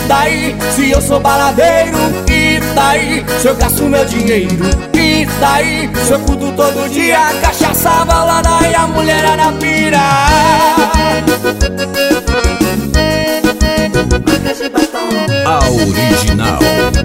daí se eu sou baladeiro? E daí se eu gasto meu dinheiro? E daí se eu curto todo dia cachaça, balada e a mulherada pira? A original.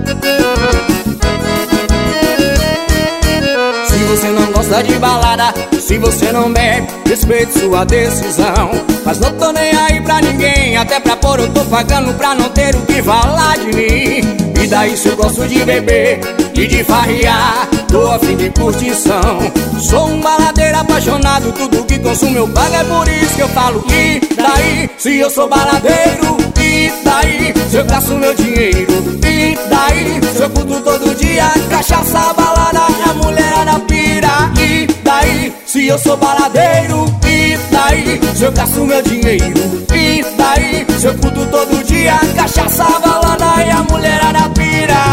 Se você não gosta de balada, se você não bebe, respeite sua decisão. Mas não tô nem aí pra ninguém, até pra pôr eu tô pagando pra não ter o que falar de mim. E daí se eu gosto de beber e de farrear, tô a fim de curtição. Sou um baladeiro apaixonado, tudo que consumo eu pago, é por isso que eu falo. E daí se eu sou baladeiro? E daí se eu gasto meu dinheiro? E daí se eu curto todo dia cachaça, balada e a mulherada pira? E daí se eu sou baladeiro? E daí se eu gasto meu dinheiro? E daí se eu curto todo dia cachaça, balada e a mulherada pira?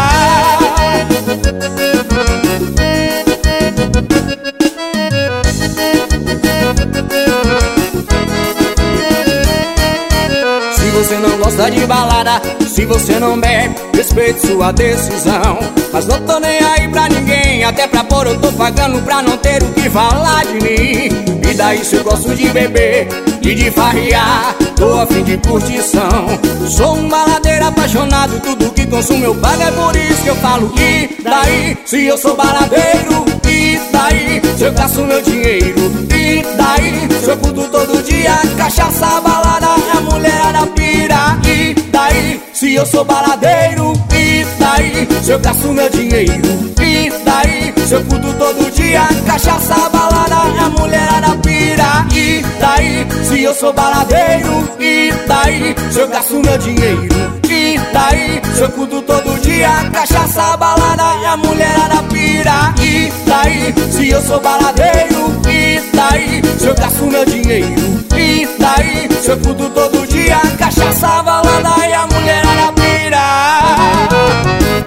Se você não gosta de balada, se você não bebe, respeite sua decisão. Mas não tô nem aí pra ninguém, até pra pôr eu tô pagando pra não ter o que falar de mim. E daí se eu gosto de beber e de farrear, tô a fim de curtição. Sou um baladeiro apaixonado, tudo que consumo eu pago, é por isso que eu falo. E daí se eu sou baladeiro? E daí se eu gasto meu dinheiro? E daí se eu curto todo dia cachaça, balada e a mulherada pira? E daí se eu sou baladeiro? E daí se eu gasto meu dinheiro? E daí se eu curto todo dia cachaça, balada e a mulherada pira? E daí se eu sou baladeiro? E daí se eu gasto meu dinheiro? E daí se eu curto todo dia cachaça, balada e a mulherada pira? E daí se eu sou baladeiro? E daí se eu gasto meu dinheiro? E daí se eu curto todo